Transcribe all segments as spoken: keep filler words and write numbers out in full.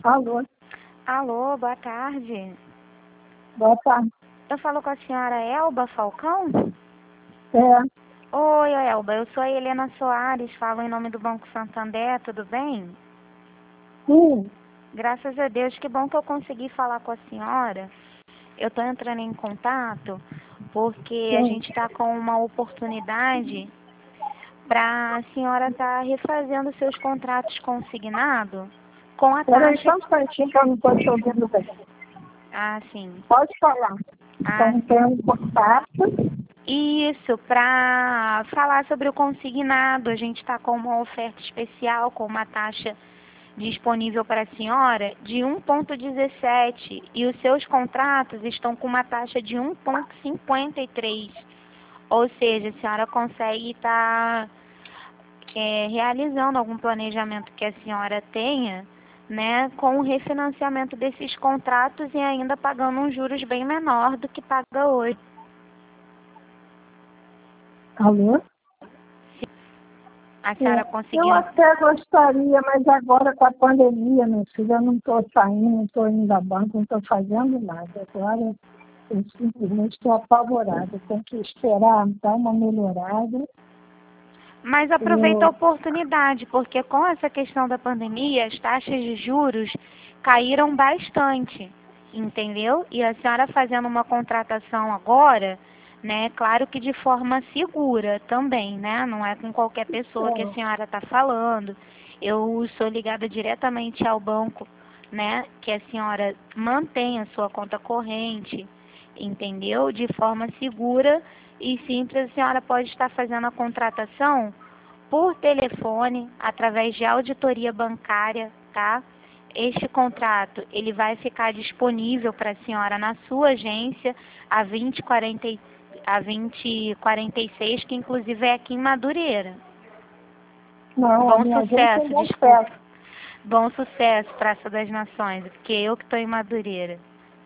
Alô, Alô, boa tarde. boa tarde. Eu falo com a senhora Elba Falcão? É, Oi, Elba, eu sou a Helena Soares, falo em nome do Banco Santander, tudo bem? sim, Graças a Deus, que bom que eu consegui falar com a senhora. Eu estou entrando em contato porque a sim. gente está com uma oportunidade para a senhora estar refazendo seus contratos consignados com a Peraí taxa... só um instantinho que eu não estou te ouvindo bem. Ah, sim. Pode falar. Ah, Então, tem um contato. Isso, para falar sobre o consignado, a gente está com uma oferta especial, com uma taxa disponível para a senhora de um vírgula dezessete e os seus contratos estão com uma taxa de um vírgula cinquenta e três. Ou seja, a senhora consegue estar é, realizando algum planejamento que a senhora tenha, né, com o refinanciamento desses contratos e ainda pagando um juros bem menor do que paga hoje. Alô? A É, senhora eu conseguindo... até gostaria, mas agora com a pandemia, meu filho, eu não estou saindo, não estou indo da banca, não estou fazendo nada. Agora eu simplesmente estou apavorada. Tenho que esperar dar uma melhorada. Mas aproveita a Eu, oportunidade, porque com essa questão da pandemia, as taxas de juros caíram bastante, entendeu? E a senhora fazendo uma contratação agora, né? Claro que de forma segura também, né? Não é com qualquer pessoa que a é, senhora está falando. Eu sou ligada diretamente ao banco, né? Que a senhora mantém a sua conta corrente, entendeu? De forma segura e simples, a senhora pode estar fazendo a contratação por telefone, através de auditoria bancária, tá? Este contrato, ele vai ficar disponível para a senhora na sua agência a vinte e quarenta, a vinte e quarenta e seis, que inclusive é aqui em Madureira. não, a Bom minha gente sucesso, ainda desculpa. espera. Bom sucesso, Praça das Nações, porque eu que estou em Madureira.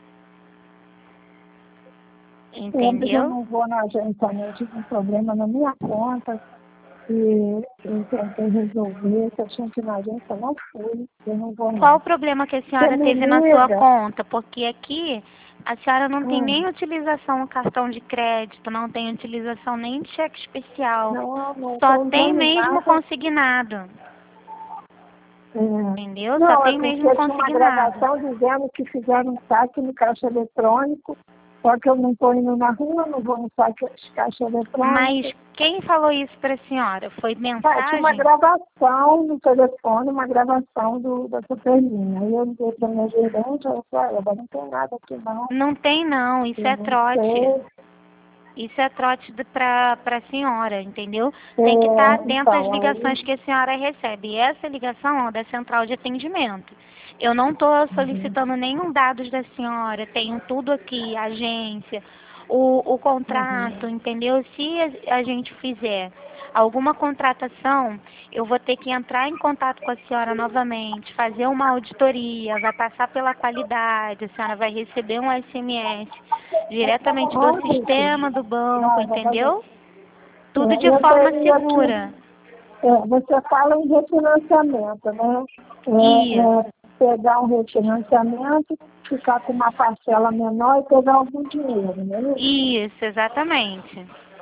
É, mas eu Entendeu? não vou na agência, não. Eu tive um problema na minha conta e eu tentei resolver. Se eu tinha que ir na agência, eu não fui. Eu não vou, Qual o não. problema que a Você senhora me teve na sua liga. conta? Porque aqui a senhora não tem Hum, nem utilização no cartão de crédito, não tem utilização nem de cheque especial. não, não Só estou tem usando mesmo nada. consignado. É, Entendeu? Só não, é tem mesmo porque tinha uma consignado. gravação dizendo que fizeram um saque no caixa eletrônico. Só que eu não estou indo na rua, não vou no saque caixa Mas eletrônico. quem falou isso para a senhora? Foi Ah, tinha uma mensagem? gravação no telefone, uma gravação do, da Superlinha. Aí eu liguei para minha gerente, ela falou, ah, não tem nada aqui não, Não tem não, isso eu é não trote. sei. Isso é trote para a senhora, entendeu? Tem que estar É, atenta às então, aí, ligações que a senhora recebe. E essa ligação é da central de atendimento. Eu não estou uhum, solicitando nenhum dados da senhora, tenho tudo aqui, a agência, o, o uhum. contrato, entendeu? Se a, a gente fizer alguma contratação, eu vou ter que entrar em contato com a senhora novamente, fazer uma auditoria, vai passar pela qualidade, a senhora vai receber um S M S diretamente do Olha, sistema do banco, não, vai ver. entendeu? Tudo É, de eu forma teria segura. que, é, você fala em refinanciamento, né? É, Isso, é, pegar um refinanciamento, ficar com uma parcela menor e pegar algum dinheiro, né? isso, exatamente.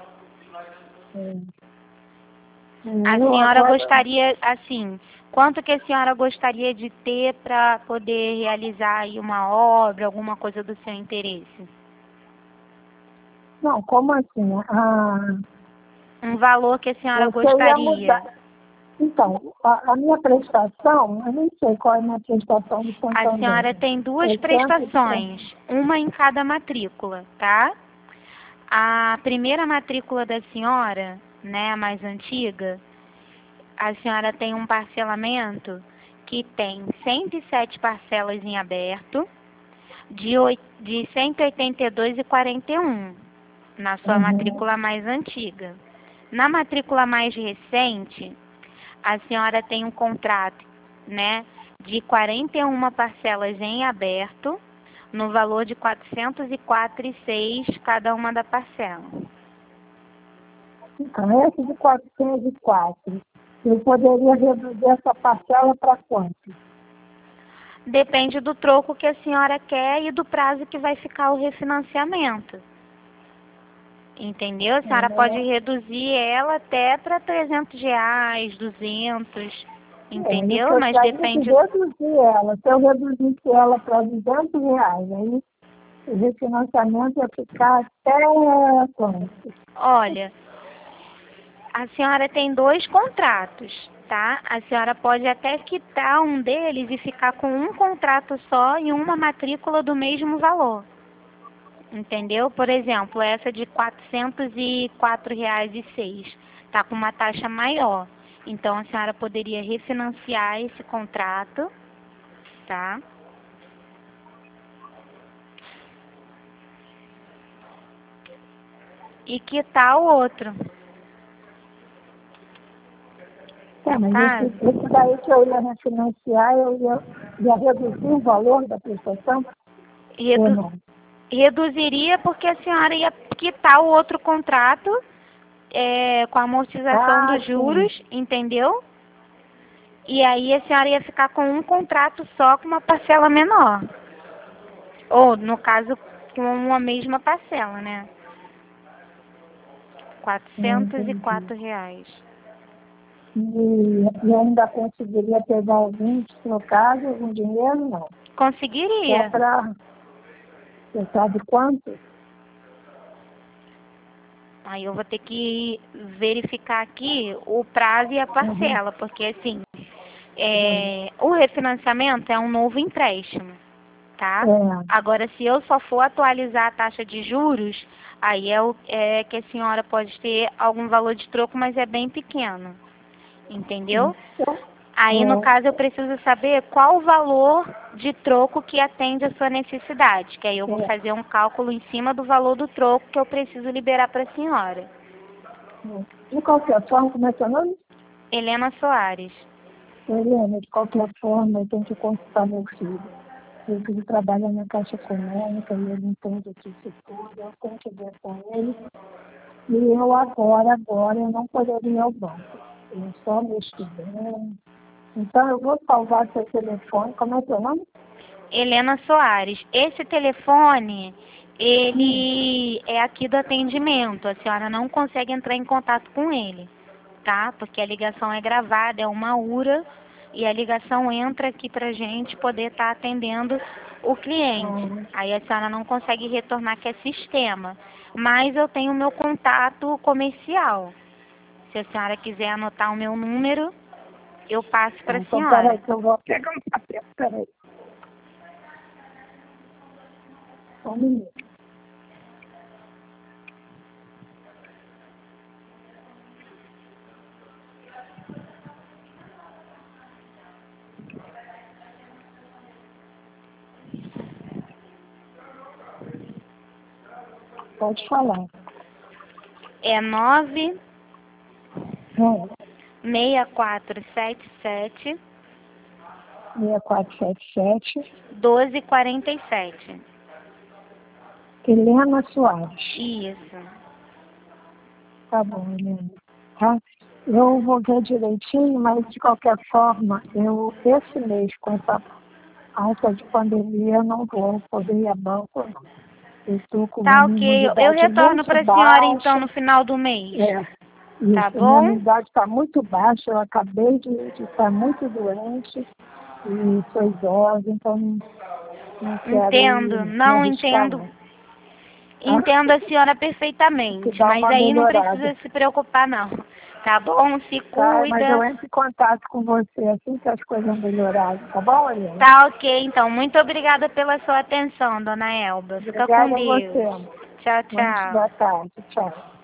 É, é, A eu senhora agora, gostaria, assim, quanto que a senhora gostaria de ter para poder realizar aí uma obra, alguma coisa do seu interesse? não, como assim? Ah, Um valor que a senhora você ia mudar. gostaria? Então, a, a minha prestação, eu nem sei qual é a minha prestação do A Santander. senhora tem duas É cento de cem. prestações, uma em cada matrícula, tá? A primeira matrícula da senhora, né, a mais antiga, a senhora tem um parcelamento que tem cento e sete parcelas em aberto, de, oi- de cento e oitenta e dois e quarenta e um na sua Uhum. matrícula mais antiga. Na matrícula mais recente, a senhora tem um contrato, né, de quarenta e uma parcelas em aberto, no valor de quatrocentos e quatro e seis cada uma da parcela. Então, esse de quatrocentos e quatro, eu poderia reduzir essa parcela para quanto? Depende do troco que a senhora quer e do prazo que vai ficar o refinanciamento. Entendeu? A senhora pode reduzir ela até para trezentos reais, duzentos, entendeu? É, eu Mas gostaria de depende... reduzir ela. Se eu reduzisse ela para duzentos reais, aí o refinanciamento ia ficar até quanto? Olha, a senhora tem dois contratos, tá? A senhora pode até quitar um deles e ficar com um contrato só e uma matrícula do mesmo valor. Entendeu? Por exemplo, essa de quatrocentos e quatro reais e seis está com uma taxa maior. Então, a senhora poderia refinanciar esse contrato, tá? E quitar o outro. É, mas Tá? esse, esse daí que eu ia refinanciar, eu ia, ia reduzir o valor da prestação Redu ou não? Reduziria porque a senhora ia quitar o outro contrato é, com a amortização Ah, dos sim. juros, entendeu? E aí a senhora ia ficar com um contrato só com uma parcela menor. Ou, no caso, com uma mesma parcela, né? Hum, Quatrocentos e entendi. quatro reais. E, e ainda conseguiria pegar algum trocado, algum dinheiro? Não. Só Conseguiria. para... Você sabe quanto? Aí eu vou ter que verificar aqui o prazo e a Uhum. parcela, porque assim, Uhum. é, o refinanciamento é um novo empréstimo, tá? É. Agora, se eu só for atualizar a taxa de juros, aí é, o, é que a senhora pode ter algum valor de troco, mas é bem pequeno, entendeu? Então, Aí, no caso, eu preciso saber qual o valor de troco que atende a sua necessidade, que aí eu vou é, é, fazer um cálculo em cima do valor do troco que eu preciso liberar para a senhora. é. De qualquer forma, como é seu nome? Helena Soares. Helena, de qualquer forma, eu tenho que consultar meu filho. Meu filho trabalha na Caixa Econômica e ele entende disso tudo. Eu tenho que ver com ele. E eu agora, agora, eu não poderia ir ao banco. Eu só mês que vem. Então, eu vou salvar seu telefone. Como é seu nome? Helena Soares. Esse telefone, Hum. ele é aqui do atendimento. A senhora não consegue entrar em contato com ele, tá? Porque a ligação é gravada, é uma URA, e a ligação entra aqui pra gente poder estar atendendo o cliente. Ah, Aí a senhora não consegue retornar que é sistema. Mas eu tenho o meu contato comercial. Se a senhora quiser anotar o meu número, eu passo para tá. a Então, peraí, senhora. que eu vou pegar um papel. Peraí, só um minuto. Pode falar. É nove Hum. seis quatro sete sete seis quatro sete sete. doze quarenta e sete. Helena Soares. Isso. Tá bom, Helena. Tá? Eu vou ver direitinho, mas de qualquer forma, eu, esse mês, com essa alta de pandemia, eu não vou poder ir a banco, não. Eu estou com uma Tá ok. Eu imunidade retorno muito para a senhora então baixa. no final do mês. É, Tá isso, minha bom? imunidade está muito baixa, eu acabei de, de estar muito doente e sou idosa, então não, não quero Entendo. ir me Não arriscar, entendo. não. Tá? Entendo a senhora Tem que perfeitamente, dar mas uma aí não melhorada. precisa se preocupar não. Tá bom? Se Tá, mas eu cuida. entro em contato com você assim que as coisas melhorarem, tá bom, Helena? Tá ok, então. Muito obrigada pela sua atenção, dona Elba. Fica com Obrigada a Deus. você. Tchau, Muito tchau. boa tarde. Tchau.